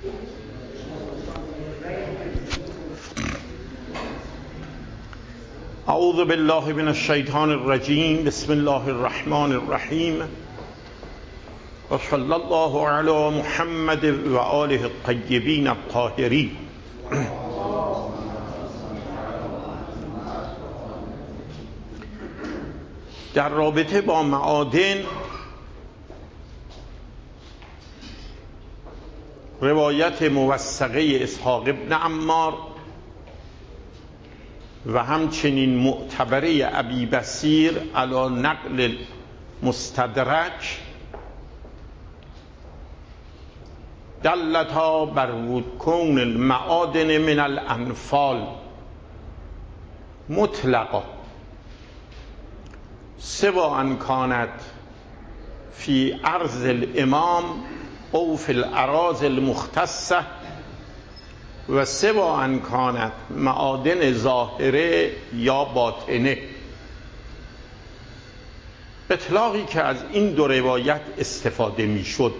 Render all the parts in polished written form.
اعوذ بالله من الشیطان الرجیم. بسم الله الرحمن الرحیم و صلی الله علی محمد و آله الطیبین الطاهرین. در رابطه با معادن روایت موثقه اسحاق ابن عمار و همچنین معتبره ابی بصیر علی نقل مستدرک دلتا بر کون المعادن من الانفال مطلقا سوا ان کانت فی ارض الامام او فی الاراضی المختصه و سوا ان کانت معادن ظاهره یا باطنه. اطلاقی که از این دو روایت استفاده می شد.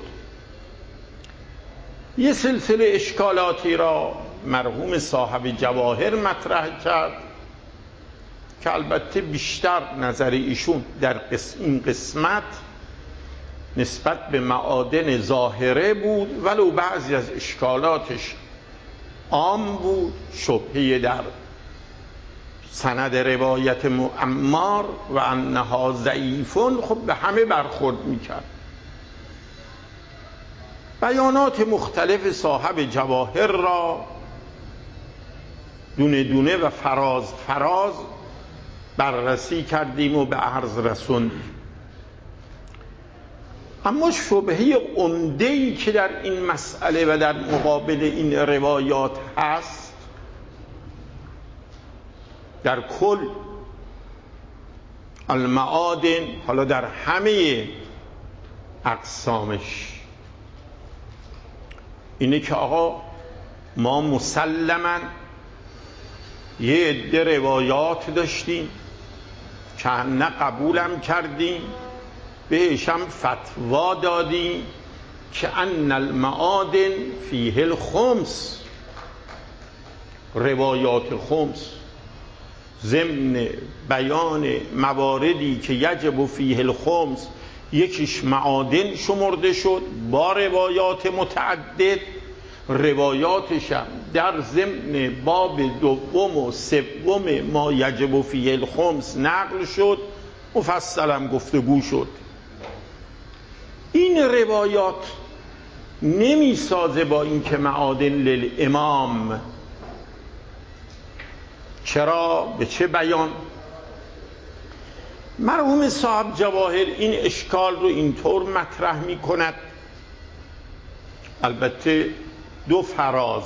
یه سلسله اشکالاتی را مرحوم صاحب جواهر مطرح کرد که البته بیشتر نظر ایشون در این قسمت نسبت به معادن ظاهره بود، ولو بعضی از اشکالاتش عام بود. شبهه در سند روایت عمار و انها ضعیفون خب به همه برخورد میکرد. بیانات مختلف صاحب جواهر را دونه دونه و فراز بررسی کردیم و به عرض رسوندیم. اما شبهه عمده‌ای که در این مسئله و در مقابل این روایات هست در کل المعادن، حالا در همه اقسامش، اینه که آقا ما مسلماً یه عده روایات داشتیم که نه قبولم کردیم، بهش هم فتوا دادیم که ان المعادن فیه الخمس، روایات خمس ضمن بیان مواردی که یجب فیه الخمس یکیش معادن شمرده شد با روایات متعدد. روایاتش هم در ضمن باب دوم و سوم ما یجب فیه الخمس نقل شد، مفصلم گفتگو شد. این روایات نمی سازه با اینکه معادن للامام. چرا؟ به چه بیان؟ مرحوم صاحب جواهر این اشکال رو اینطور مطرح می کند، البته دو فراز.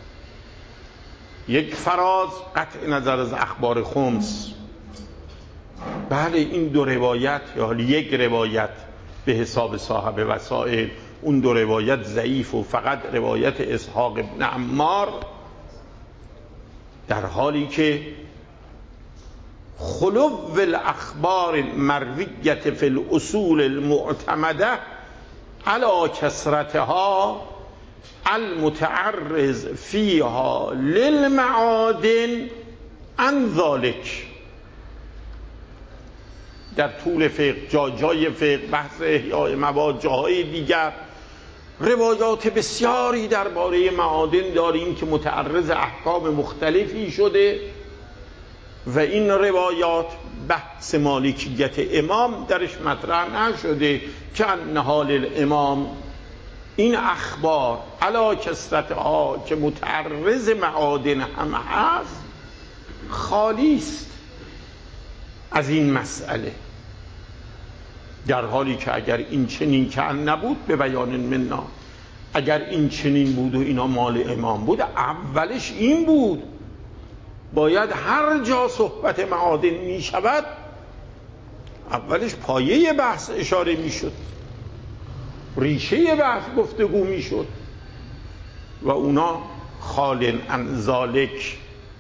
یک فراز قطع نظر از اخبار خمس، بله این دو روایت یا یک روایت به حساب صاحب وسائل، اون دو روایت ضعیف و فقط روایت اسحاق ابن عمار، در حالی که خلو الاخبار مرویة فی الاصول المعتمده علی کثرتها المتعرض فیها للمعادن عن ذلك. در طول فقه جای فقه بحث احیاء مواد جاهای دیگر روایات بسیاری درباره معادن داریم که متعرض احکام مختلفی شده و این روایات بحث مالکیت امام درش مطرح نشده که انها للامام. این اخبار علی کثرتها که متعرض معادن هم هست خالی است از این مسئله، در حالی که اگر این چنین که نبود به بیان منا، اگر این چنین بود و اینا مال امام بود اولش این بود، باید هر جا صحبت معادن می شود اولش پایه بحث اشاره می شد، ریشه بحث گفتگو می شد و اونا خال عن ذالک.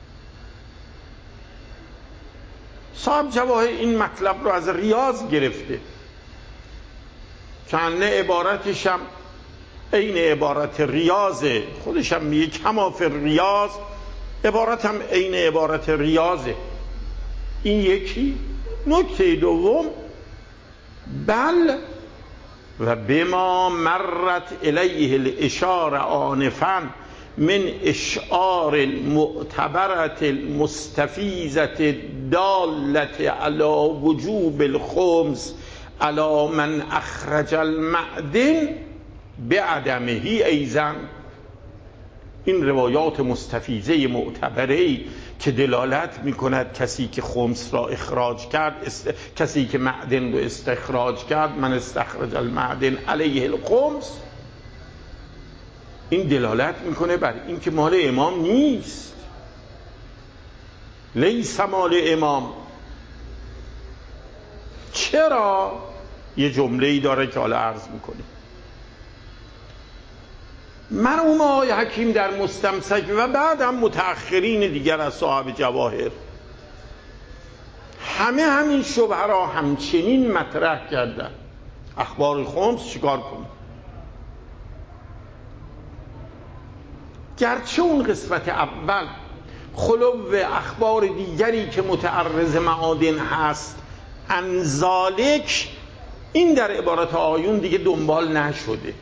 صاحب جواهر این مطلب رو از ریاض گرفته که نه عبارتشم عین عبارت ریاضه، خودش هم میگه کما فی ریاض، عبارت هم عین عبارت ریاضه. این یکی. نکته دوم، بل و بما مرت الیه الاشاره آنفا من اشعار المعتبرة المستفیزة دالة علی وجوب الخمس علی من اخرج المعدن بعدمه ایضا. این روایات مستفیضه معتبره که دلالت میکند کسی که خمس را اخراج کرد، کسی که معدن رو استخراج کرد، من استخرج المعدن علیه الخمس، این دلالت میکنه بر این که مال امام نیست، لیس مال امام. چرا؟ یه جمله‌ای داره که حالا عرض میکنیم. مرحوم آقای حکیم در مستمسک و بعد هم متأخرین دیگر از صاحب جواهر همه همین شبهه را همچنین مطرح کردن. اخبار خمس چیکار کنیم؟ گرچه اون قسمت اول خلو اخبار دیگری که متعرض معادن هست انزالک، این در عبارت آیون دیگه دنبال نشده.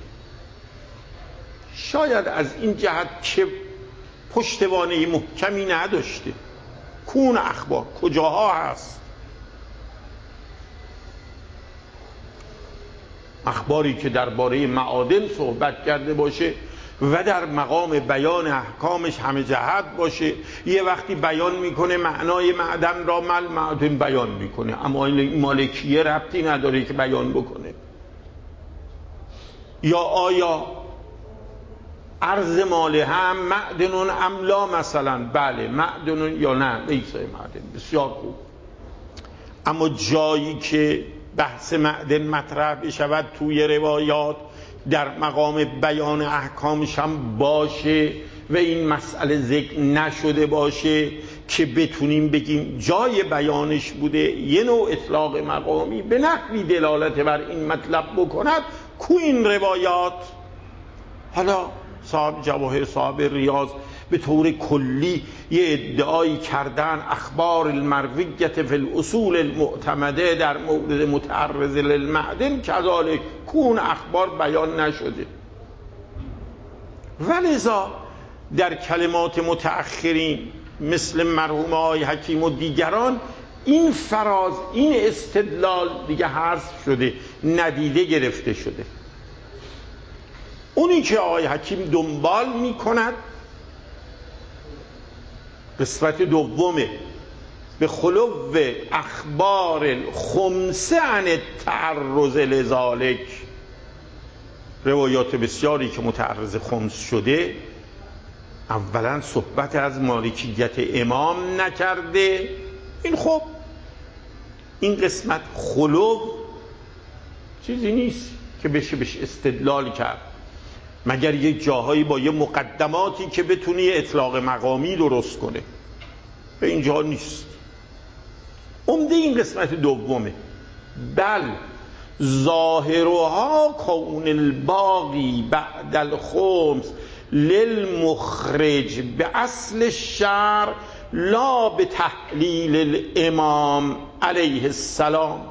شاید از این جهت که پشتوانه محکمی نداشته. کون اخبار کجاها هست؟ اخباری که درباره معادن صحبت کرده باشه و در مقام بیان احکامش همه جهت باشه، یه وقتی بیان میکنه معنای معدن را مل معدن بیان میکنه، اما این مالکیه ربطی نداره که بیان بکنه. یا آیا عرض ماله هم معدنون املا مثلا؟ بله معدنون یا نه لیس معدن. بسیار خوب. اما جایی که بحث معدن مطرح بشود توی روایات در مقام بیان احکامش هم باشه و این مسئله ذکر نشده باشه که بتونیم بگیم جای بیانش بوده، یه نوع اطلاق مقامی به نحوی دلالت بر این مطلب بکند، کو این روایات؟ حالا صاحب جواهر، صاحب ریاض به طور کلی یه ادعایی کردن اخبار المرویت فی الاصول المعتمده در مورد متعرض للمعدن کذالک، کون اخبار بیان نشده. ولذا در کلمات متأخرین مثل مرحوم آقای حکیم و دیگران این فراز، این استدلال دیگه حذف شده، ندیده گرفته شده. اونی که آقای حکیم دنبال می کند قسمت دومه، به خلو اخبار الخمسه عن التعرض لذالک. روایات بسیاری که متعرض خمس شده اولا صحبت از مالکیت امام نکرده. این خب این قسمت خلو چیزی نیست که بشه استدلال کرد، مگر یک جاهایی با یه مقدماتی که بتونی اطلاق مقامی درست کنه. به اینجا نیست. عمده این قسمت دومه. بل ظاهرها کون الباقی بعد الخمس للمخرج به اصل الشرع لا به تحلیل الامام علیه السلام.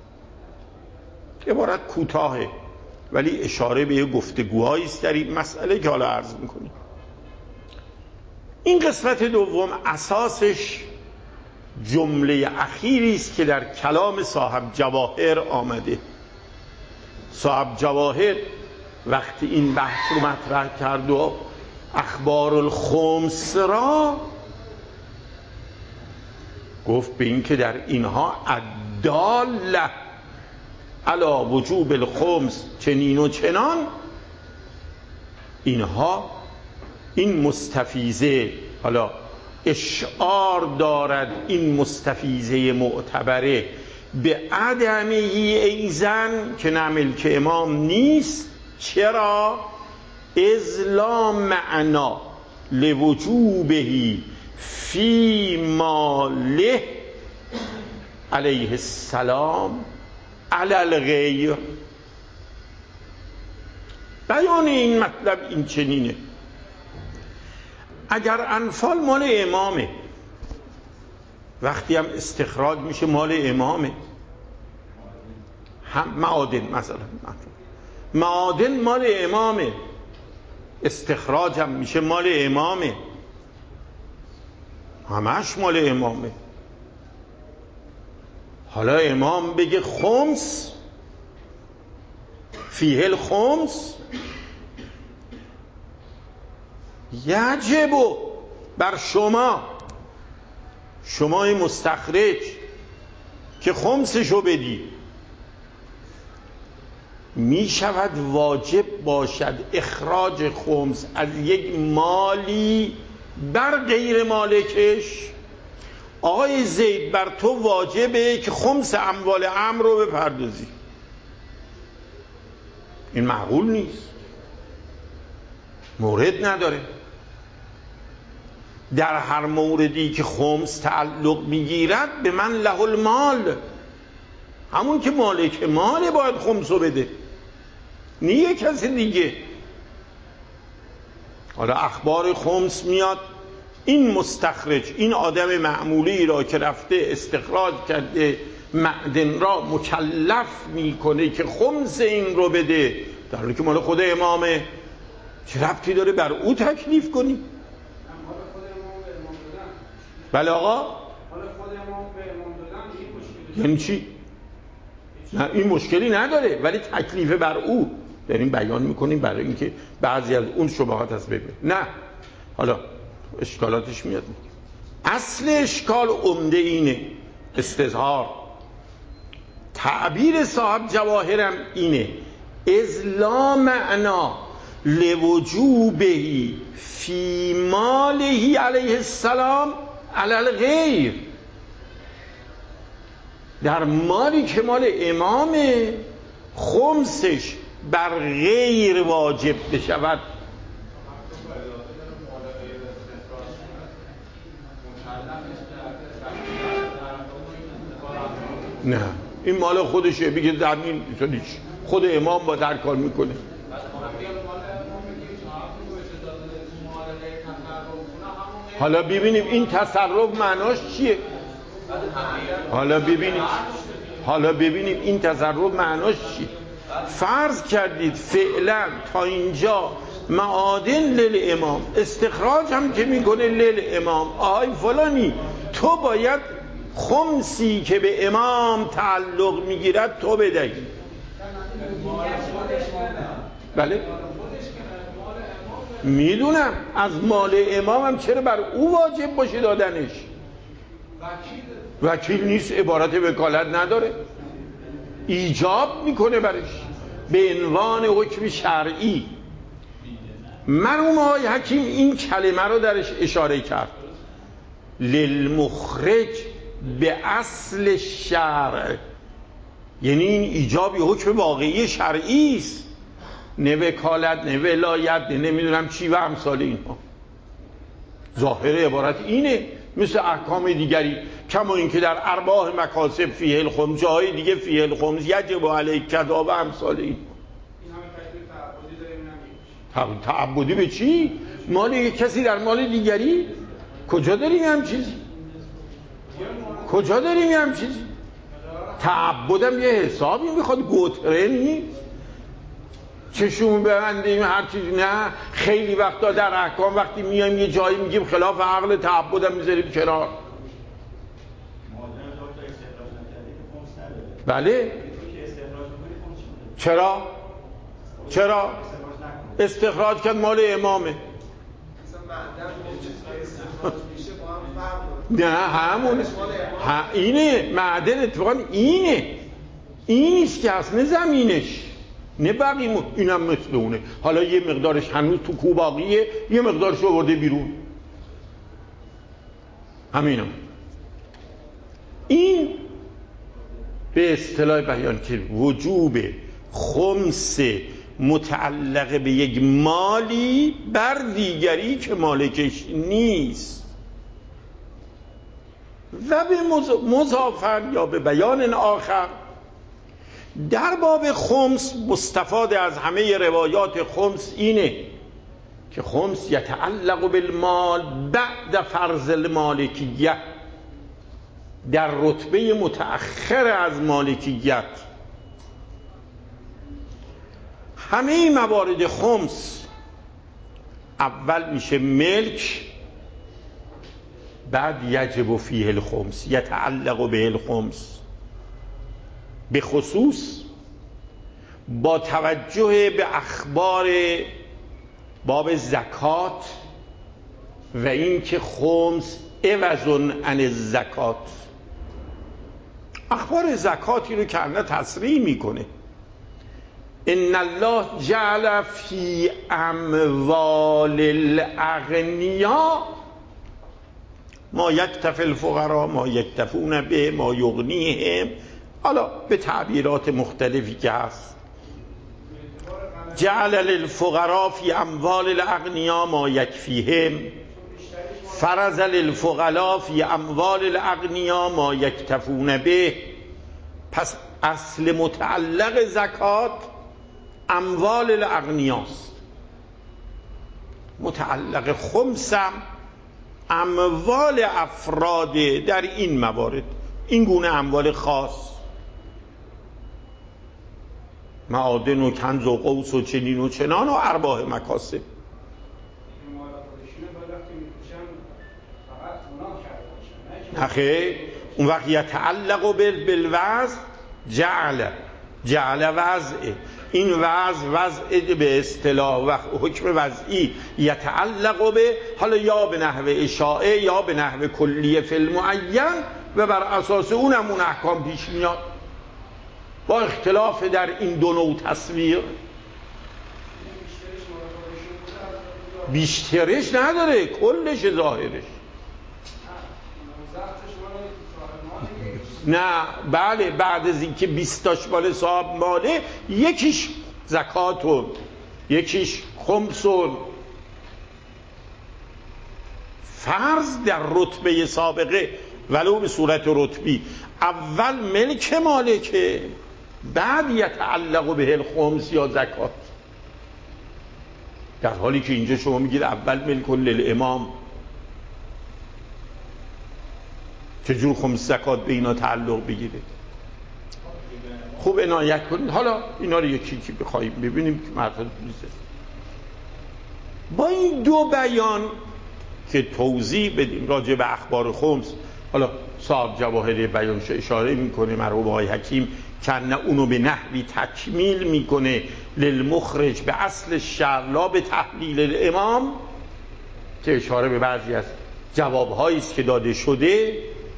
عبارت کوتاهه ولی اشاره به گفتگوهایی است در این مسئله که حالا عرض میکنیم. این قسمت دوم اساسش جمله اخیری است که در کلام صاحب جواهر آمده. صاحب جواهر وقتی این بحث رو مطرح کرد و اخبار الخمس را گفت به این که در اینها الداله علی وجوب الخمس چنین و چنان، اینها این مستفیضه حالا اشعار دارد، این مستفیضه معتبره به عدمه ایزن که نه ملک امام نیست. چرا؟ اذ لا معنا لوجوبه فی ماله علیه السلام علی الغیر. بیان این مطلب این چنینه. اگر انفال مال امامه، وقتی هم استخراج میشه مال امامه. هم معادن مثلا، معادن مال امامه، استخراج هم میشه مال امامه، همش مال امامه. حالا امام بگه خمس فیه الخمس، یجب بر شمای مستخرج که خمسشو بدی. می شود واجب باشد اخراج خمس از یک مالی بر غیر مالکش؟ آقای زید بر تو واجبه که خمس اموال عمرو رو بپردازی. این معقول نیست، مورد نداره. در هر موردی که خمس تعلق میگیرد به من له المال، همون که مالک ماله باید خمسو بده، نیه کسی دیگه. حالا اخبار خمس میاد، این مستخرج، این آدم معمولی را که رفته استخراج کرده معدن را مکلف میکنه که خمس این رو بده، در حالی که مال خود امامه. چه ربطی داره بر او تکلیف کنی؟ بله آقا، یعنی چی؟ نه این مشکلی نداره، ولی تکلیف بر او داریم بیان میکنیم برای اینکه بعضی از اون شبهات هست ببینیم. نه حالا اشکالاتش میاد. اصل اشکال عمده اینه، استظهار. تعبیر صاحب جواهرم اینه، اذ لا معنا لوجوبه فی ماله علیه السلام علی الغیر. در مالی که مال امامه خمسش بر غیر واجب بشود. نه این مال خودشه، بگه زمین خود امام با در کار میکنه. حالا ببینیم این تصرف معناش چیه. حالا ببینیم این تصرف معناش چیه. فرض کردید فعلا تا اینجا معادن لیل امام، استخراج هم که میکنه لیل امام. آهای فلانی تو باید خمسی که به امام تعلق میگیرد تو بدهی. بله میدونم از مال امامم، چرا بر او واجب باشه دادنش؟ وکیل نیست، عبارت وکالت نداره، ایجاب میکنه برش به عنوان حکم شرعی. مرحوم آقای حکیم این کلمه رو درش اشاره کرد، للمخرج به اصل شرع، یعنی این ایجاب یه حکم واقعی شرعی است، نه وکالت نه ولایت نه نمیدونم چی و امثال اینها. ظاهر عبارت اینه، مثل احکام دیگری، کما اینکه در ارباح مکاسب فیه الخمس، جاهای دیگه فیه الخمس یجب علیک کذا و امثال این. تعبدی به چی؟ مال یک کسی در مال دیگری؟ کجا داریم هم چیزی؟ تعبدم یه حسابی میخواد، گوتره نیست چشون ببندیم هر چیزی. نه خیلی وقتا در احکام وقتی میایم یه جایی میگیم خلاف عقل، تعبدم میذاریم کنار. بله چرا استخراج کرد مال امامه؟ نه همون اینه معدن، اتفاقا اینه، اینیست که هست، نه زمینش نه بقیه. اینم مثل اونه. حالا یه مقدارش هنوز تو کو باقیه، یه مقدارش آورده بیرون، همینم. این به اصطلاح بیان که وجوب خمس متعلق به یک مالی بر دیگری که مالکش نیست. و به مضافن یا به بیان آخر در باب خمس مستفاد از همه روایات خمس اینه که خمس یتعلق بالمال بعد فرض المالکیه، در رتبه متأخر از مالکیت. همه موارد خمس اول میشه ملک، بعد یجب فیه الخمس، یتعلق به الخمس، به خصوص با توجه به اخبار باب زکات و اینکه خمس عوض عن الزکات. اخبار زکاتی رو که الله تصریح میکنه ان الله جعل فی اموال الاغنیا ما یکتفی الفقراء ما یکتفون به ما یغنیهم، حالا به تعبیرات مختلفی که هست. جعل للفقراء فی اموال الاغنیا ما یکفیهم، فرض للفقراء فی اموال الاغنیا ما یکتفون به. پس اصل متعلق زکات اموال الاغنیاست، متعلق خمسم اموال افراد در این موارد، این گونه اموال خاص، معادن و کنز و قوس و چنین و چنان و ارباح مکاسب. نخیر، اون وقت یتعلق بالوضع جعل وضعه، این وضع به اصطلاح و حکم وضعی یتعلق به، حالا یا به نحو اشاعه یا به نحو کلیه فی المعین و بر اساس اونم اون احکام پیش میاد، با اختلاف در این دو نوع تصویر. بیشترش نداره، کلش ظاهرش. نه بله، بعد از اینکه 20 تاش مال صاحب ماله، یکیش زکاتون، یکیش خمسون. فرض در رتبه سابقه ولو به صورت رتبی، اول ملک مالکه، بعد یتعلق به الخمس یا زکات، در حالی که اینجا شما میگید اول ملک للامام. چجور خمس زکات به اینا تعلق بگیره؟ خوب عنایت کنید. حالا اینا رو یکی یکی بخوایم ببینیم که مطلب نیست. با این دو بیان که توضیح بدیم راجع به اخبار خمس، حالا صاحب جواهر بیانش اشاره میکنه مرحوم آقای حکیم کنه اونو به نحوی تکمیل میکنه للمخرج به اصل الشرع لا به تحلیل الامام، که اشاره به بعضی از جوابهایی است که داده شده.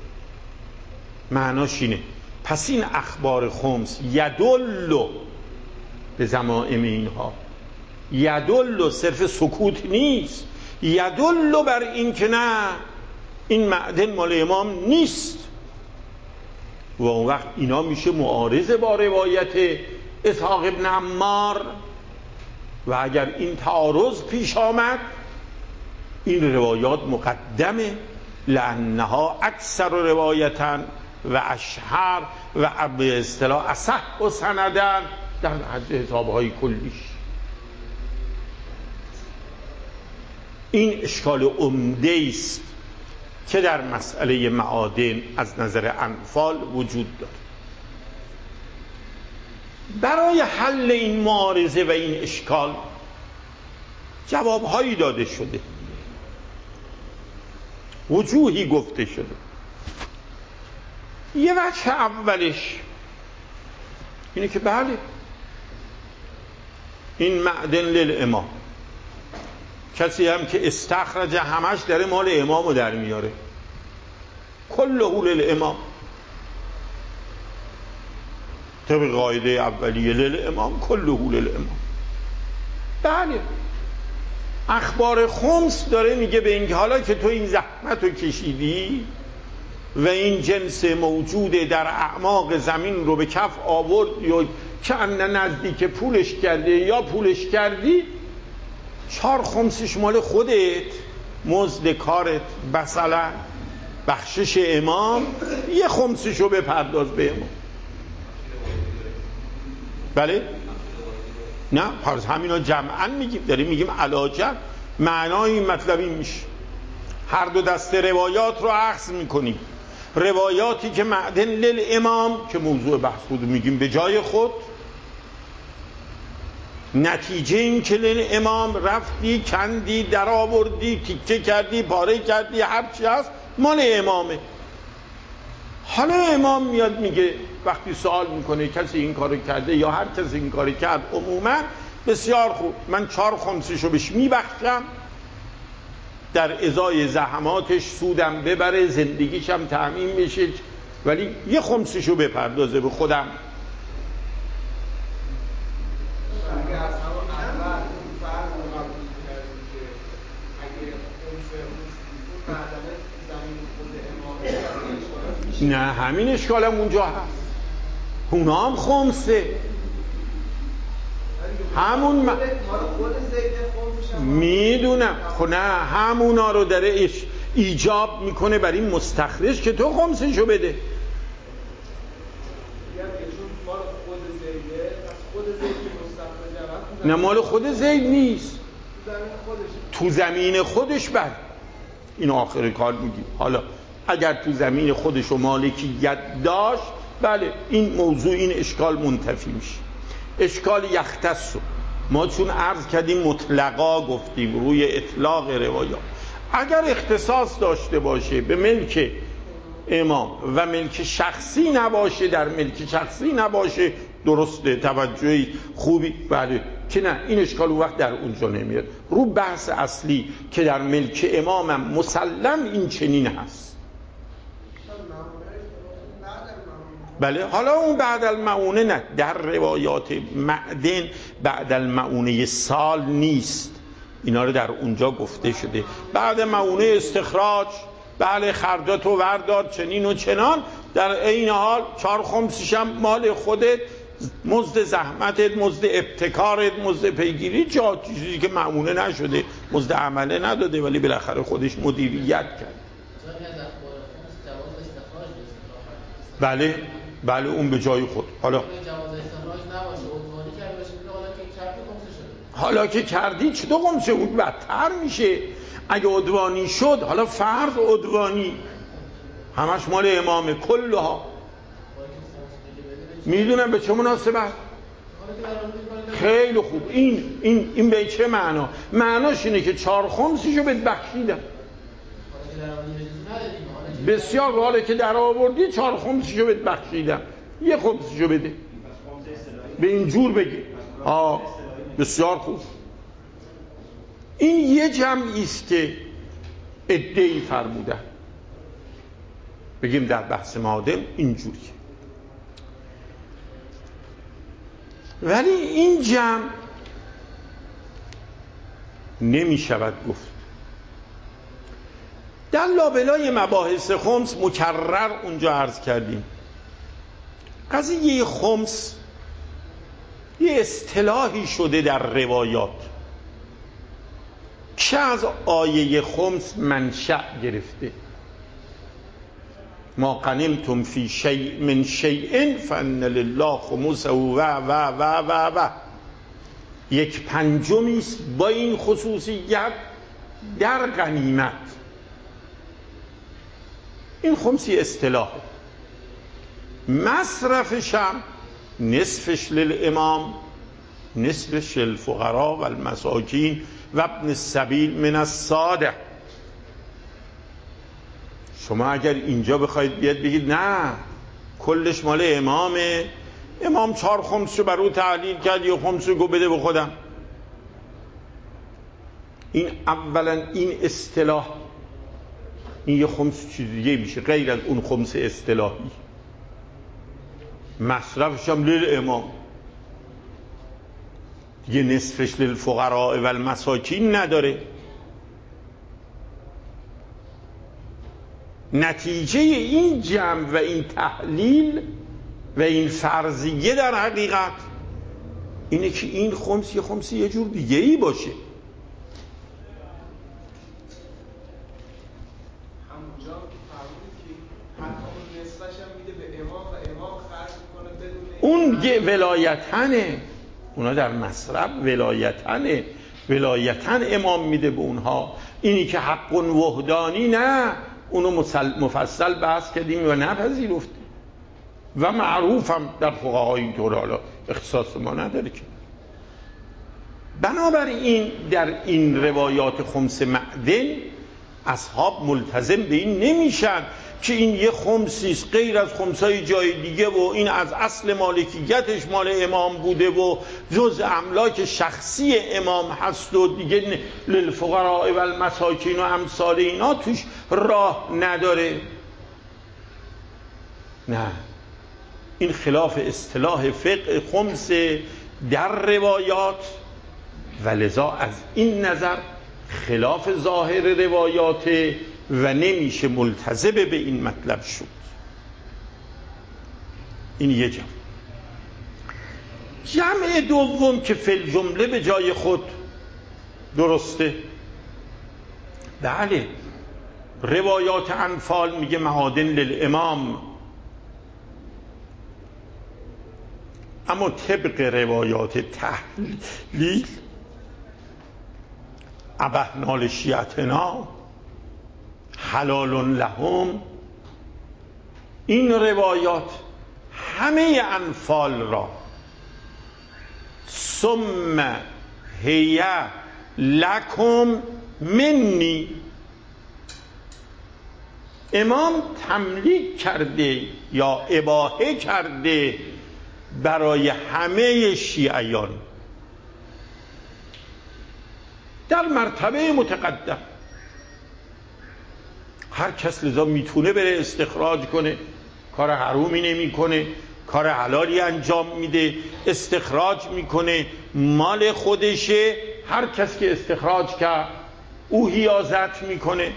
معناش اینه پس این اخبار خمس یدل به ضمائم اینها، یدل صرف سکوت نیست، یدل بر این که نه این معدن مال امام نیست، و اون وقت اینا میشه معارضه با روایت اسحاق ابن عمار. و اگر این تعارض پیش آمد، این روایات مقدمه، لانها اکثر روایتاً و اشهر و به اصطلاح اصح و سندن در حسابهای کلیش. این اشکال عمده است که در مسئله معادن از نظر انفال وجود دارد. برای حل این معارضه و این اشکال جوابهایی داده شده، وجوهی گفته شده. یه وجه اولش اینه که بله این معدن للامام، کسی هم که استخرج همش داره مال امامو در میاره، کله للامام، طبق قاعده اولیه للامام کله للامام. بله اخبار خمس داره میگه به اینکه حالا که تو این زحمت رو کشیدی و این جنس موجود در اعماق زمین رو به کف آورد یا که نزدیک پولش کرده یا پولش کردی، 4 خمسش مال خودت، مزد کارت، مثلا بخشش امام، 1 خمسش رو بپرداز به امام. بله؟ نه پس همینا جمعا میگیم، داریم میگیم علاجه. معنای این مطلب این میشه هر دو دسته روایات رو اخذ میکنیم. روایاتی که معدن للامام که موضوع بحث بود میگیم به جای خود، نتیجه این که للامام رفتی کندی در آوردی تیکه کردی پاره کردی هر چی هست مال امامه. حالا امام میاد میگه وقتی سوال میکنه کسی این کارو کرده یا هر کسی این کارو کرد عموما بسیار خوب من 4 خمسشو بهش میبخشم، در ازای زحماتش سودم ببره زندگیشم تأمین بشه، ولی 1 خمسشو بپردازه به خودم. نه همین اشکالم اونجا هست، اونا هم خمسه همون میدونم. خب نه همونا رو داره ایجاب میکنه برای این مستخرج که تو خمسشو بده. نه مال خود زید نیست، تو زمین خودش. بر این آخر کار میگیم حالا اگر تو زمین خودش و مالکیت داشت بله این موضوع این اشکال منتفی میشه. اشکال یختص ما چون عرض کردیم مطلقا گفتیم روی اطلاق روایات، اگر اختصاص داشته باشه به ملک امام و ملک شخصی نباشه، در ملک شخصی نباشه، درسته توجهی خوبی بله که نه این اشکال اون وقت در اونجا نمیاد. رو بحث اصلی که در ملک امامم مسلم این چنین هست بله. حالا اون بعد المعونه نه، در روایات معدن بعد المعونه سال نیست، اینا رو در اونجا گفته شده. بعد معونه استخراج بله خرجات و وردار چنین و چنان، در این حال 4 خمسش هم مال خودت، مزد زحمتت، مزد ابتکارت، مزد پیگیری، چیزی که معونه نشده، مزد عمله نداده ولی بالاخره خودش مدیریت کرد. بله بله اون به جای خود. حالا که کردی چطور خمسه بود بدتر میشه اگه عدوانی شد. حالا فرض عدوانی همش مال امامه کلها، میدونم به چه مناسبت. خیلی خوب این به چه معنا؟ معناش اینه که 4 خمسشو بهت بخشیدم. بسیار حاله که در آوردی 4 خمسشو بهت بخشیدم، 1 خمسشو بده، به این جور بگی. بسیار خوب. این یه جمعی است که ادعی فرمودن، بگیم در بحث معادن اینجوری. ولی این جمع نمی شود گفت. در لابلای مباحث خمس مکرر اونجا عرض کردیم قضیه خمس یه اصطلاحی شده در روایات که از آیه خمس منشأ گرفته. ما غنمتم فی شیء من شیء فان لله خمسه و 1/5 است با این خصوصیت در غنیمت. این خمسی اصطلاحه. مصرفش هم نصفش للامام، نصفش للفقراء و المساکین و ابن السبیل من الصادق. شما اگر اینجا بخواید بیاد بگید نه کلش مال امامه، امام 4 خمسشو بر او تعلیل کرد 1 خمسشو گو بده به خودم، این اولا این اصطلاح این 1 خمس چیز دیگه میشه غیر از اون خمس اصطلاحی. مصرفش هم للامام دیگه، نصفش للفقراء و المساکین نداره. نتیجه این جمع و این تحلیل و این فرضیه در حقیقت اینه که این خمس یه جور دیگه ای باشه. همونجا فرمودید که حتی اون نصفش هم میده به امام و امام خرج میکنه بدون اون میگه ولایتنه، اونا در مصرف ولایتن امام میده به اونها. اینی که حق وحدانی نه، اونو مفصل بحث کردیم و نپذیرفتیم و معروفم در فقهای اینطور، حالا اختصاص ما نداره که. بنابراین در این روایات خمس معدن اصحاب ملتزم به این نمیشن که این یه خمسیست غیر از خمسای جای دیگه و این از اصل مالکیتش مال امام بوده و جز املاک شخصی امام هست و دیگه للفقراء و المساکین و امثال اینا توش راه نداره. نه، این خلاف اصطلاح فقه خمس در روایات و لذا از این نظر خلاف ظاهر روایات و نمیشه ملتزم به این مطلب شد. این یه جمع دوم که فی الجمله به جای خود درسته. بله، روایات انفال میگه معادن للامام، اما طبق روایات تحلیل ابحنا لشیعتنا حلال لهم، این روایات همه انفال را ثم هی لکم منی، امام تملیک کرده یا اباحه کرده برای همه شیعیان در مرتبه متقدم. هر کس لذا میتونه بره استخراج کنه، کار حرومی نمیکنه، کار حلالی انجام میده، استخراج میکنه، مال خودشه. هر کس که استخراج کرد او حیازت میکنه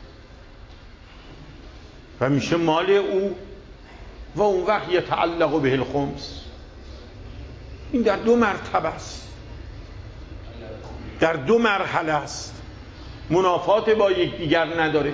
و میشه مال او و اون وقت یتعلق به الخمس. این در دو مرتبه است، در دو مرحله است، منافات با یکدیگر نداره.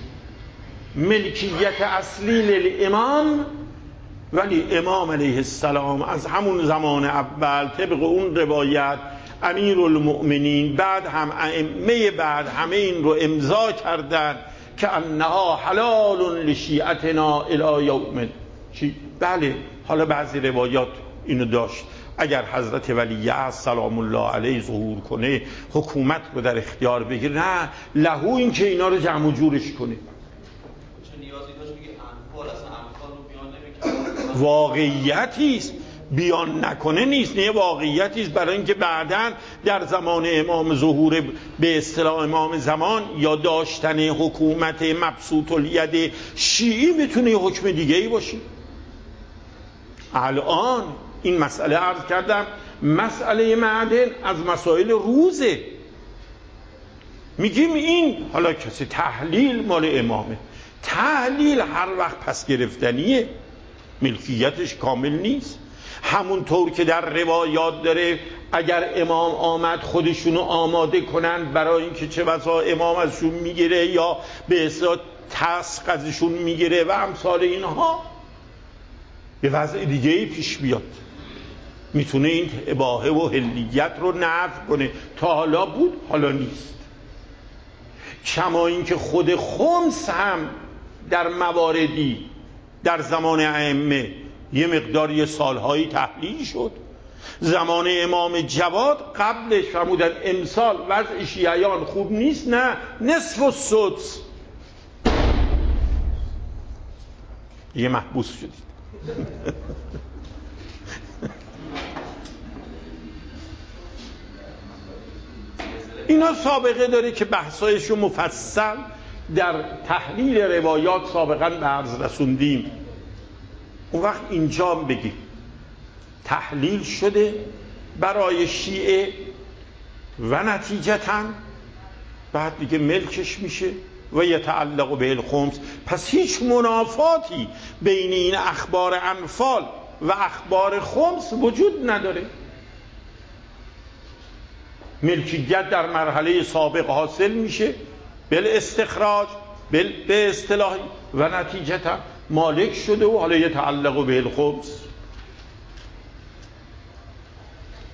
ملکیت اصلی للامام، ولی امام علیه السلام از همون زمان اول طبق اون روایت امیر المؤمنین، بعد هم ائمه بعد همه این رو امضا کردن که انها حلال لشیعتنا الی یوم چی؟ بله، حالا بعضی روایات اینو داشت اگر حضرت ولیعصر سلام الله علیه ظهور کنه حکومت رو در اختیار بگیره، نه لهو این که اینا رو جمع و جورش کنه. واقعیتی است، بیان نکنه نیست، نه واقعیتی است، برای اینکه بعداً در زمان امام ظهور به اصطلاح امام زمان یا داشتن حکومت مبسوط الید شیعی میتونه یه حکم دیگه ای باشه. الان این مسئله عرض کردم مسئله معدن از مسائل روزه، میگیم این حالا کسی تحلیل مال امامه، تحلیل هر وقت پس گرفتنیه، ملکیتش کامل نیست. همونطور که در روایات داره اگر امام آمد خودشونو آماده کنند برای اینکه چه بسا امام ازشون میگیره یا به اصطلاح تسق ازشون میگیره و امثال اینها، به وضع دیگه پیش بیاد، میتونه این اباحه و حلیت رو نفی کنه. تا حالا بود، حالا نیست. کما اینکه خود خمس هم در مواردی در زمان ائمه یه مقدار یه سالهایی تحلیل شد. زمان امام جواد قبلش فرمودن امسال وضع شیعیان خوب نیست، نه نصف السدس، یه محبوس شدید. اینا سابقه داره که بحثایشو مفصل در تحلیل روایات سابقا به عرض رسوندیم. اون وقت اینجا بگیم تحلیل شده برای شیعه و نتیجتاً بعد دیگه ملکش میشه و یتعلق به الخمس. پس هیچ منافاتی بین این اخبار انفال و اخبار خمس وجود نداره. ملکیت در مرحله سابق حاصل میشه بالاستخراج به اصطلاح و نتیجتا مالک شده و حالا یتعلق به الخمس.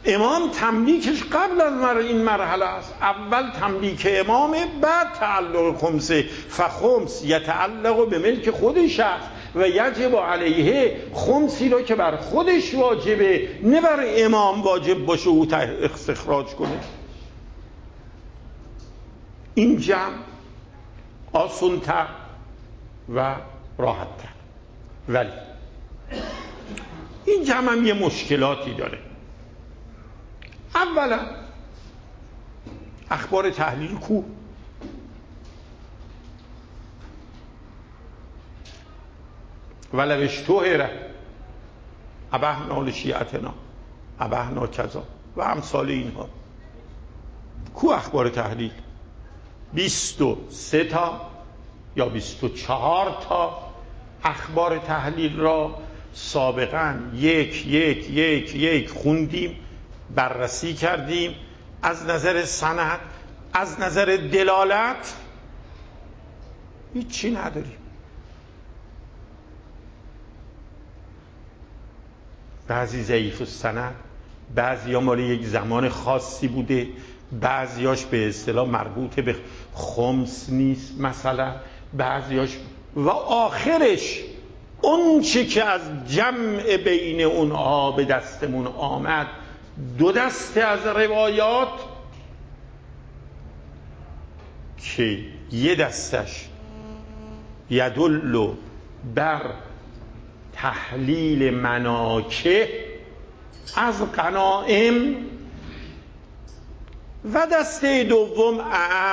امام تملیکش قبل از این مرحله است. اول تملیک امامه، بعد تعلق خمسه. فخمس یتعلق به ملک خودش است و یجب علیه، خمسی رو که بر خودش واجبه نه بر امام واجب باشه او استخراج کنه. این جمع آسان‌تر و راحت‌تر. ولی این جمع هم یه مشکلاتی داره. اولا اخبار تحلیل کو؟ ولو اشتهر ابحنا لشیعتنا ابحنا کذا و امثال اینها. کو اخبار تحلیل؟ 23 تا یا 24 تا اخبار تحلیل را سابقا یک خوندیم، بررسی کردیم، از نظر سند، از نظر دلالت هیچی نداریم. بعضی ضعیف السند، بعضی‌ها مال یک زمان خاصی بوده، بعضیاش به اصطلاح مربوط به خمس نیست مثلا، بعضیاش و آخرش اون چی که از جمع بین اونها به دستمون آمد، 2 دسته از روایات که یه دستش یدل بر تحلیل مناکه از غنائم و دسته دوم اعم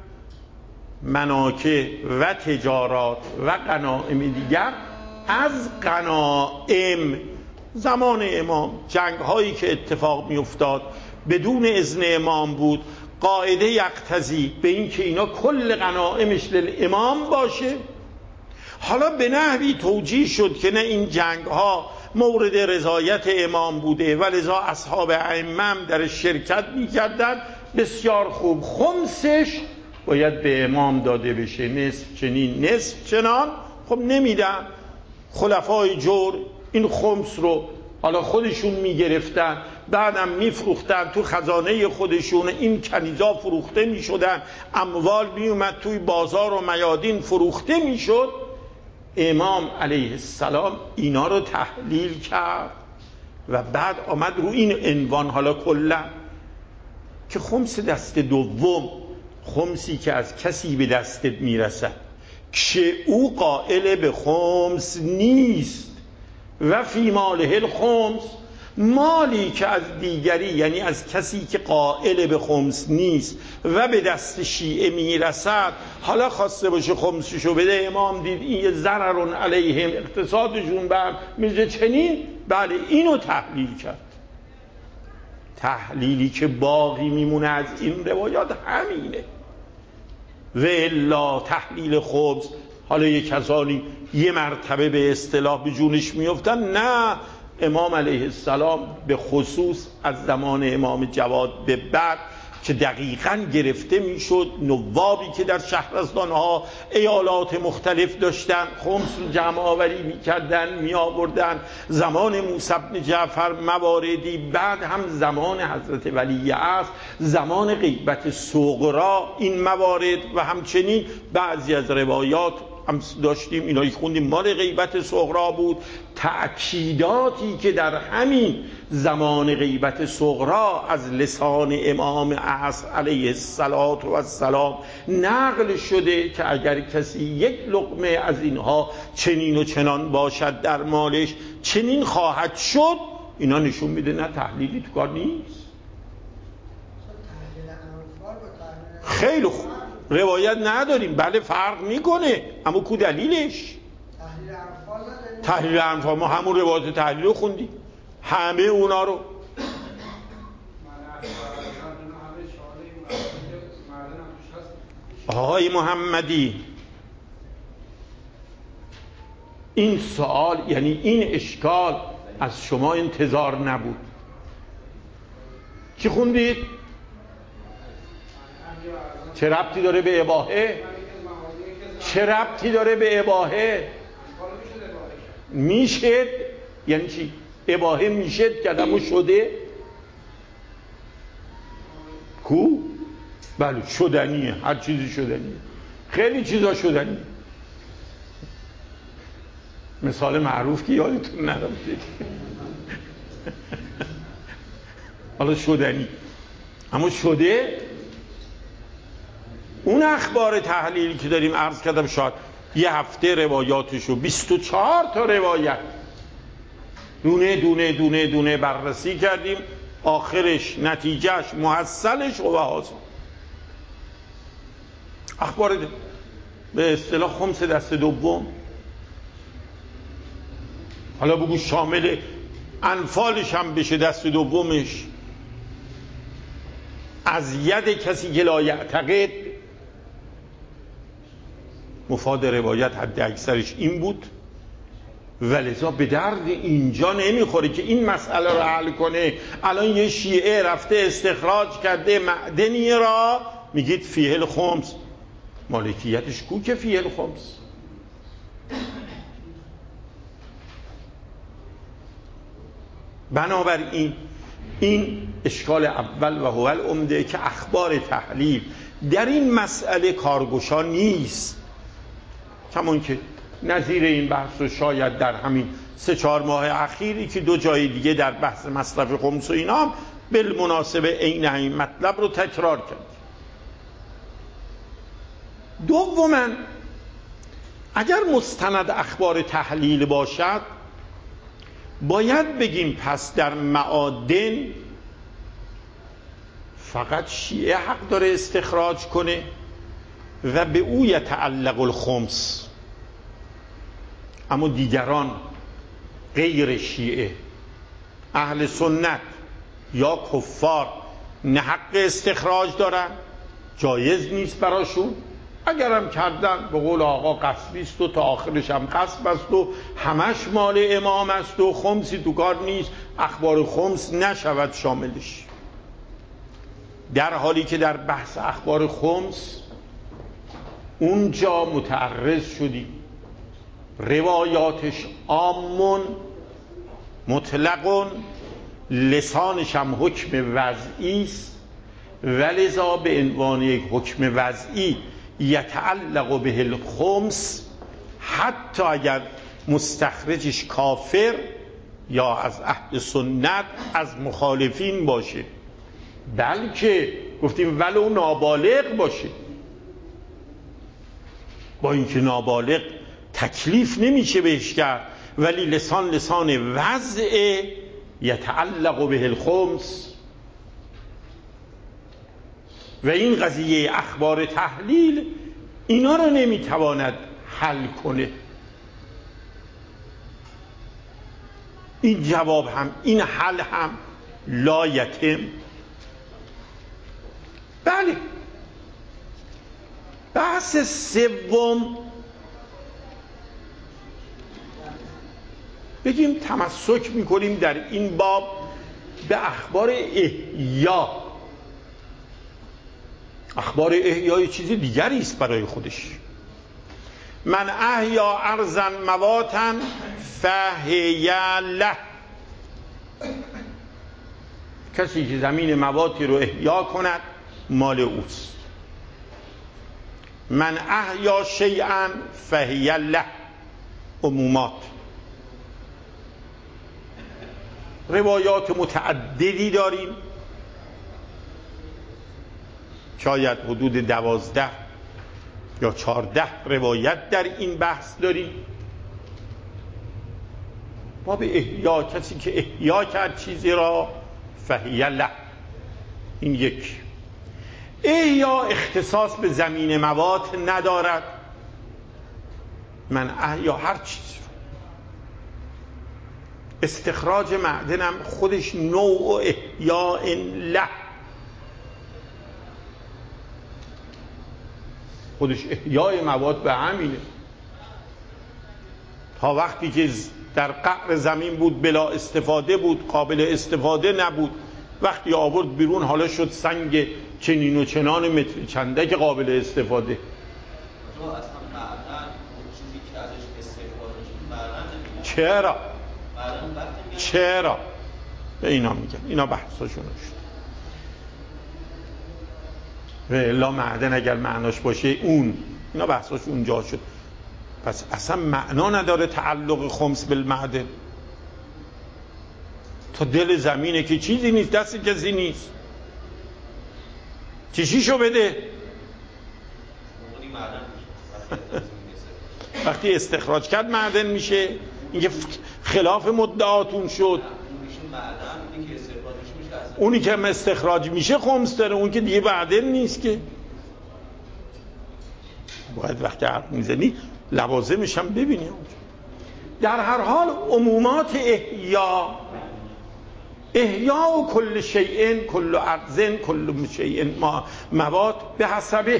مناکه و تجارات و غنائم دیگر از غنائم. زمان امام جنگ هایی که اتفاق می افتاد بدون اذن امام بود، قاعده یقتضی به این که اینا کل غنائمش للامام باشه. حالا به نحوی توجیه شد که نه این جنگ ها مورد رضایت امام بوده و لذا اصحاب ائمه در شرکت می کردن. بسیار خوب، خمسش باید به امام داده بشه، نصف چنین نصف چنان. خب نمیدن. خلفای جور این خمس رو حالا خودشون میگرفتن، بعدم میفروختن تو خزانه خودشون. این کنیزا فروخته میشدن، اموال میومد توی بازار و میادین فروخته میشد. امام علیه السلام اینا رو تحلیل کرد و بعد آمد رو این عنوان حالا کلا که خمس دست دوم، خمسی که از کسی به دستت میرسد که او قائل به خمس نیست و فی ماله الخمس، مالی که از دیگری یعنی از کسی که قائل به خمس نیست و به دست شیعه میرسد، حالا خواسته باشه خمسشو بده، امام دید این ضرر علیهم، اقتصادشون بر میشه چنین، بله اینو تحلیل کرد. تحلیلی که باقی میمونه از این روایات همینه. و الا تحلیل خمس، حالا یک کسانی یه مرتبه به اصطلاح به جونش میفتن، نه، امام علیه السلام به خصوص از زمان امام جواد به بعد که دقیقاً گرفته میشد، نوابی که در شهرستانها ایالات مختلف داشتن خمس رو جمع آوری میکردن میآوردن. زمان موسی بن جعفر مواردی، بعد هم زمان حضرت ولی عصر، زمان غیبت صغرا این موارد و همچنین بعضی از روایات هم داشتیم اینایی خوندیم مال غیبت صغرا بود. تأکیداتی که در همین زمان غیبت صغرا از لسان امام عصر علیه السلام نقل شده که اگر کسی یک لقمه از اینها چنین و چنان باشد در مالش چنین خواهد شد. اینا نشون میده نه تحلیلی تو کار نیست. خیلی خوب، روایت نداریم، بله فرق میکنه، اما کو دلیلش؟ تحلیل انفال ما همون روایت تحلیل رو خوندیم، همه اونا رو. آقای محمدی این سوال یعنی این اشکال از شما انتظار نبود. چی خوندید؟ چه ربطی داره به اباحه؟ چه ربطی داره به اباحه؟ میشد یعنی چی؟ اباحه میشد کلمه شده کو؟ بله شدنیه، هر چیزی شدنیه، خیلی چیزا شدنیه. مثال معروف که یادتون نرفته حالا شدنی، اما شده. اون اخبار تحلیلی که داریم عرض کردم شاید یه هفته روایاتشو 24 تا روایت دونه دونه دونه دونه بررسی کردیم، آخرش نتیجهش محصلش و حاصل اخبار به اصطلاح خمس دست دوم. حالا بگو شامل انفالش هم بشه دست دومش، از ید کسی که لا یعتقد. مفاد روایت حد اکثرش این بود و لذا به درد اینجا نمیخوره که این مسئله رو حل کنه. الان یه شیعه رفته استخراج کرده معدنی را، میگید فیه الخمس، مالکیتش کو که فیه الخمس؟ بنابراین این اشکال اول و هو العمده که اخبار تحلیل در این مسئله کارگشا نیست، کمان که نظیر این بحث رو شاید در همین 3-4 ماه اخیری که 2 جای دیگه در بحث مصرف خمس و اینا هم بالمناسبه عین این مطلب رو تکرار کرد. دوما اگر مستند اخبار تحلیل باشد باید بگیم پس در معادن فقط شیعه حق داره استخراج کنه و به او یتعلق الخمس، اما دیگران غیر شیعه اهل سنت یا کفار نه حق استخراج دارن، جایز نیست براشون. اگرم کردن به قول آقا غصبی است و تا آخرش هم غصب است و همش مال امام است و خمسی تو کار نیست، اخبار خمس نشود شاملش. در حالی که در بحث اخبار خمس اونجا متعرض شدیم روایاتش عامون مطلقون، لسانش هم حکم وضعی است و لذا به عنوان یک حکم وضعی یتعلق به الخمس، حتی اگر مستخرجش کافر یا از اهل سنت از مخالفین باشه، بلکه گفتیم ولو نابالغ باشه، با اینکه نابالغ تکلیف نمیشه بهش کرد ولی لسان وضع یتعلق به الخمس. و این قضیه اخبار تحلیل اینا رو نمیتواند حل کنه. این جواب هم این حل هم لا یتم. بله بحث سوم بگیم تمسک میکنیم در این باب به اخبار احیا. اخبار احیا چیز دیگری است برای خودش. من احیا ارضا مواتا فهی له، کسی که زمین مواتی رو احیا کند مال اوست. من احیا شیئا فهی له، عمومات. روایات متعددی داریم، شاید حدود 12 یا 14 روایت در این بحث داریم. باب احیا، کسی که احیا کرد چیزی را فهی له، این یک. احیا اختصاص به زمین موات ندارد. من احیا هر چیز. استخراج معدنم خودش نوع احیاء له، خودش احیای مواد به همینه. تا وقتی که در قعر زمین بود بلا استفاده بود، قابل استفاده نبود، وقتی آورد بیرون حالا شد سنگ چنین و چنان متر چنده که قابل استفاده. چرا؟ چرا؟ به اینا میگن، اینا بحثاشون شد. و الا معدن اگر معناش باشه اون، اینا بحثاش اونجا شد. پس اصلا معنا نداره تعلق خمس بالمعدن. تا دل زمینه که چیزی نیست، دست کسی نیست، چیشیشو بده. وقتی استخراج کرد معدن میشه. این خلاف مدعاتون شد. اونی که استخراج میشه خمس داره، اون که دیگه معدن نیست که. باید وقتی حرف میزنی لوازمش هم ببینی. در هر حال عمومات احیا و کل شیء کل ارض کل شیء مواد به حسبه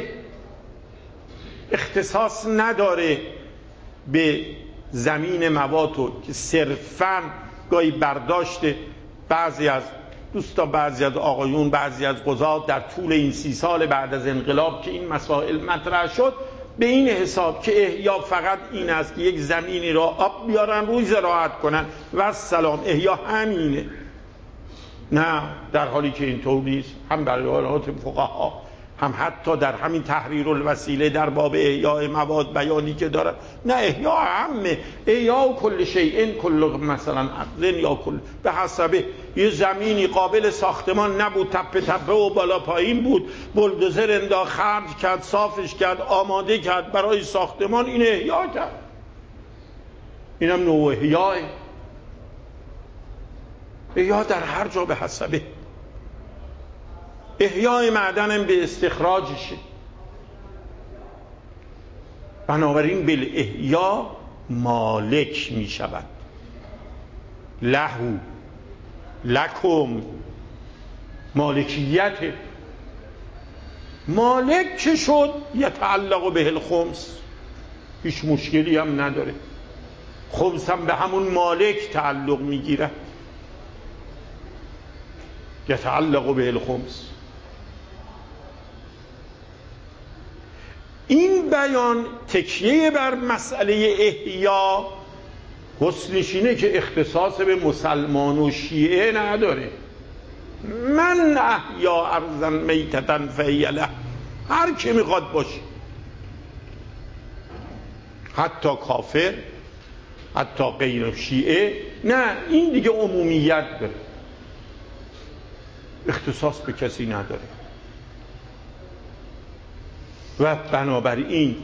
اختصاص نداره به زمین مواد که صرفاً گاهی برداشته بعضی از دوستا، بعضی از آقایون، بعضی از قضات در طول این 30 سال بعد از انقلاب که این مسائل مطرح شد به این حساب که احیا فقط این است که یک زمینی را آب بیارن روی زراعت کنن و سلام، احیا همینه. نه، در حالی که اینطور نیست. هم برای حالات فقها، هم حتی در همین تحریر الوسیله در باب احیاء مواد بیانی که دارن، نه احیا همه، احیا و کل شیء کل مثلا ارض یا کل به حسبه. یه زمینی قابل ساختمان نبود، تپه تپه و بالا پایین بود، بلدوزر انداخت، خرج کرد، صافش کرد، آماده کرد برای ساختمان، این احیا کرد. اینم نوع احیاء. احیا در هر جا به حسبه. احیاء معدن به استخراجشه. بنابراین بالاحیا مالک می شود. لهو لکم، مالکیت. مالک چه شد؟ یتعلق به الخمس، هیچ مشکلی هم نداره. خمس هم به همون مالک تعلق میگیره. یتعلق به الخمس. این بیان تکیه بر مسئله احیا حسنش اینه که اختصاص به مسلمان و شیعه نداره. من احیا ارضا میتتا فهی له، هر که میخواد باشه، حتی کافر، حتی غیر شیعه. نه، این دیگه عمومیت داره، اختصاص به کسی نداره. و بنابراین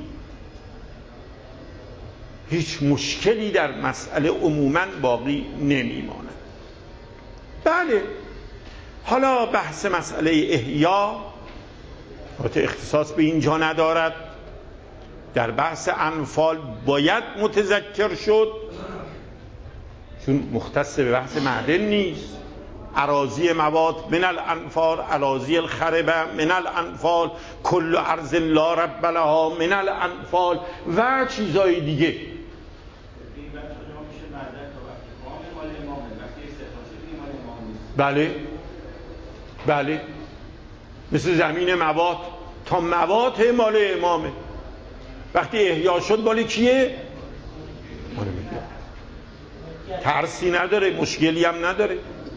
هیچ مشکلی در مسئله عموماً باقی نمیماند. بله، حالا بحث مسئله احیا اختصاص به اینجا ندارد. در بحث انفال باید متذکر شد، چون مختص به بحث معدن نیست. اراضی مواد من الانفال، اراضی الخربه من الانفال، کل ارض لا رب لها من الانفال و چیزای دیگه. بله بله، مثل زمین مواد، تا مواد مال امامه. وقتی احیا شد مال کیه؟ مال امام. ترسی نداره، مشکلی هم نداره.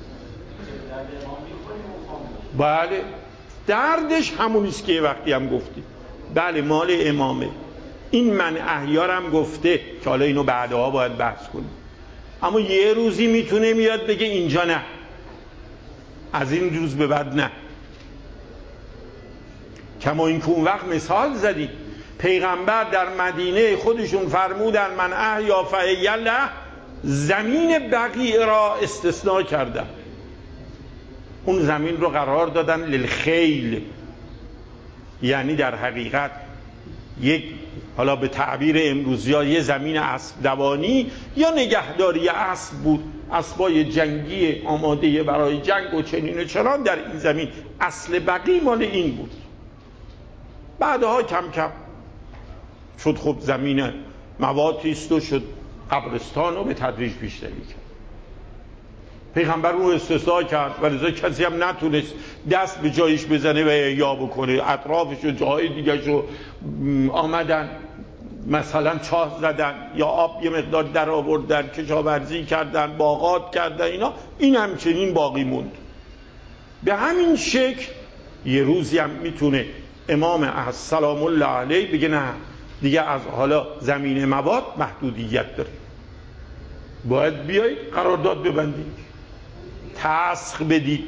بله، دردش همونیست که وقتی هم گفتی. بله، مال امامه. این من احیارم گفته که حالا اینو بعدها باید بحث کنیم، اما یه روزی میتونه میاد بگه اینجا نه، از این روز به بعد نه. کما این که اون وقت مثال زدی، پیغمبر در مدینه خودشون فرمودن من احیا فهی له، زمین بقیع را استثناء کردن. اون زمین رو قرار دادن للخیل، یعنی در حقیقت یک، حالا به تعبیر امروزی ها، یه زمین اسب دوانی یا نگهداری اسب بود، اسبای جنگی آماده برای جنگ و چنین و چنان در این زمین. اصل بقی مال این بود. بعدها کم کم شد خب زمین موادیست و شد قبرستان و به تدریج بیشتری کرد. پیغمبر رو استثناء کرد و لذا کسی هم نتونست دست به جایش بزنه و احیا بکنه. اطرافش و جاهای دیگرش رو آمدن مثلا چاه زدن یا آب یه مقدار در آوردن، کشاورزی کردن، باغات کردن، این همچنین باقی موند. به همین شکل یه روزی هم میتونه امام سلام الله علیه بگه نه دیگه از حالا زمین مواد محدودیت داره، باید بیایید قرارداد ببندید، تسخ بدید.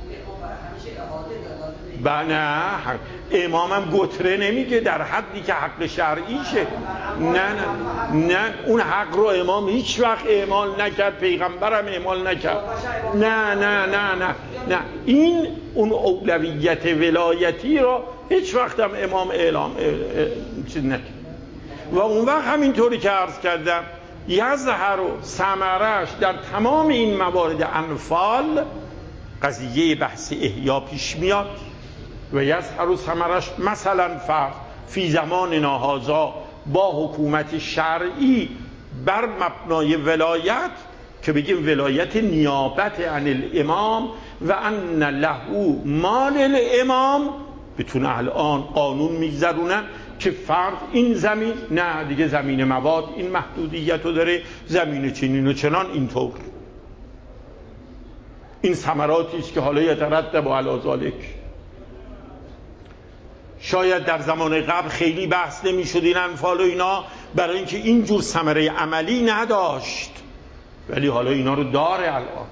نه امامم گتره نمیگه در حدی که حق شرعیشه. نه اون حق رو امام هیچ وقت اعمال نکرد، پیغمبرم اعمال نکرد. نه این اون اولویت ولایتی رو هیچ وقت هم امام اعلام چیز نکرد. و اون وقت همینطوری که عرض کردم یظهر و ثمرش در تمام این موارد انفال قضیه بحث احیا پیش میاد و یظهر و ثمرش مثلا فرض فی زماننا هذا با حکومت شرعی بر مبنای ولایت که بگیم ولایت نیابت عن الامام و ان له مال الامام، بتونه الان قانون میگذرونن که فرض این زمین نه دیگه زمین مواد این محدودیت رو داره، زمین چنین و چنان اینطور. این ثمراتی است که حالا یترتب علی ذلک. شاید در زمان قبل خیلی بحث نمی‌شد این انفال و اینا، برای اینکه اینجور ثمره عملی نداشت، ولی حالا اینا رو داره الان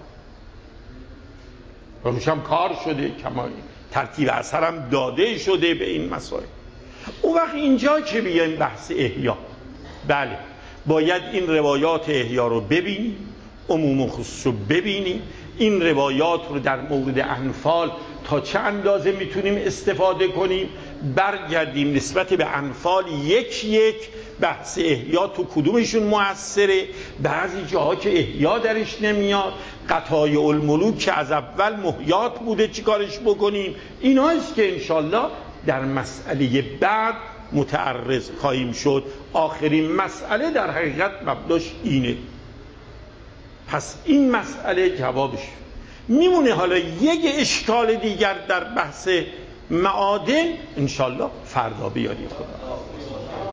و روش هم کار شده، کما ترتیب اثر هم داده شده به این مسائل. اون وقت اینجا که بیایم بحث احیا، بله باید این روایات احیا رو ببینیم، عموم و خصوص رو ببینیم، این روایات رو در مورد انفال تا چه اندازه میتونیم استفاده کنیم، برگردیم نسبت به انفال یک بحث احیا تو کدومشون موثره، بعضی جاها که احیا درش نمیاد، قطایع الملوک که از اول محیات بوده چیکارش بکنیم. ایناییست که انشالله در مسئله بعد متعرض خواهیم شد. آخرین مسئله در حقیقت مبناش اینه. پس این مسئله جوابش میمونه. حالا یک اشکال دیگر در بحث معادن انشالله فردا بیارید. خدا